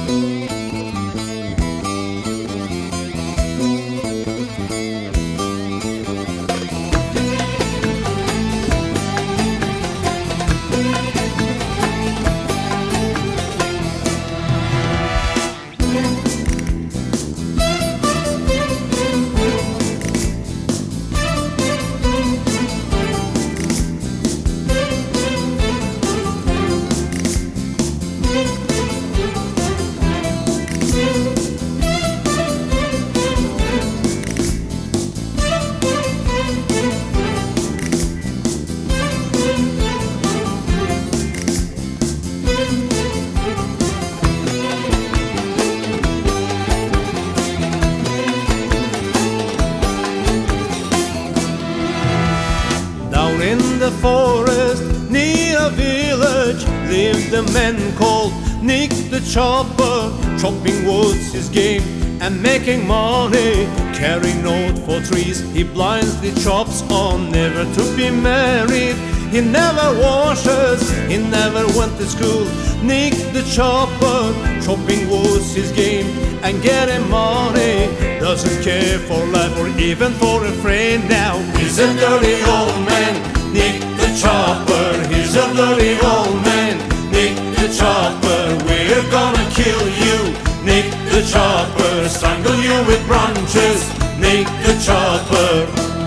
In the forest near a village lived a man called Nick the Chopper. Chopping wood's his game and making money, carrying note for trees he blindly chops on. Never to be married, he never washes, he never went to school. Nick the Chopper, chopping wood's his game and getting money, doesn't care for life or even for a friend. Now he's a dirty old man, Nick the Chopper. He's a dirty old man, Nick the Chopper. We're gonna kill you, Nick the Chopper. Strangle you with branches, Nick the Chopper.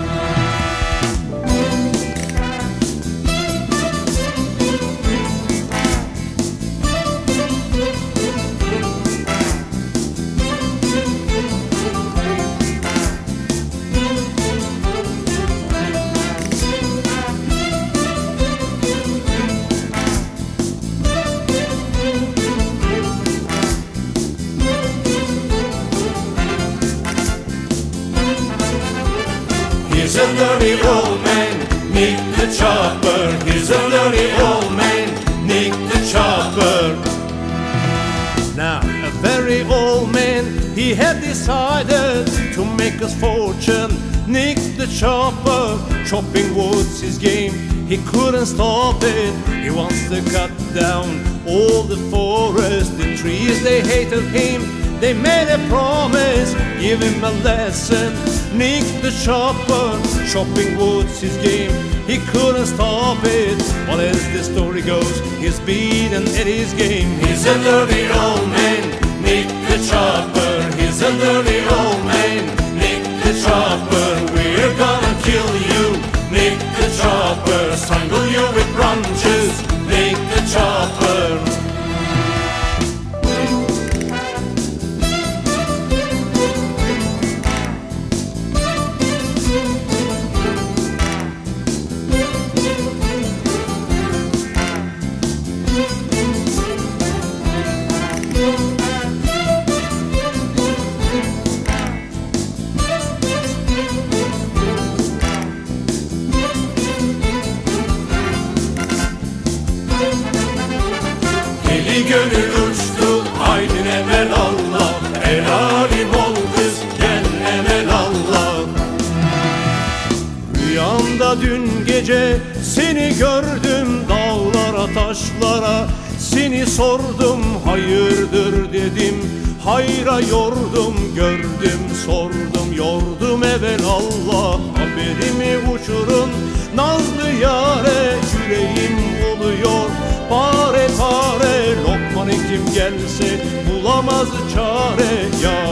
He's a dirty old man, Nick the Chopper. He's a dirty old man, Nick the Chopper. Now, a very old man, he had decided to make his fortune. Nick the Chopper, chopping wood's his game. He couldn't stop it, he wants to cut down all the forest. The trees, they hated him, they made a promise, give him a lesson. Nick the Chopper, chopping wood's his game. He couldn't stop it, but as the story goes, he's beaten at his game. He's a dirty old man, Nick the Chopper. He's a dirty old man, Nick the Chopper. We're gonna kill you, Nick the Chopper. Strangle you with branches, Nick the Chopper. Eli gönül uçtu, haydi evelallah. El alim ol kız, gel evelallah. Rüyamda dün gece seni gördüm, dağlara taşlara seni sordum. Hayırdır dedim, hayra yordum, gördüm sordum, yordum evelallah. Haberimi uçurun nazlı yâre, yüreğim oluyor pare pare. Lokman hekim gelse bulamaz çare ya.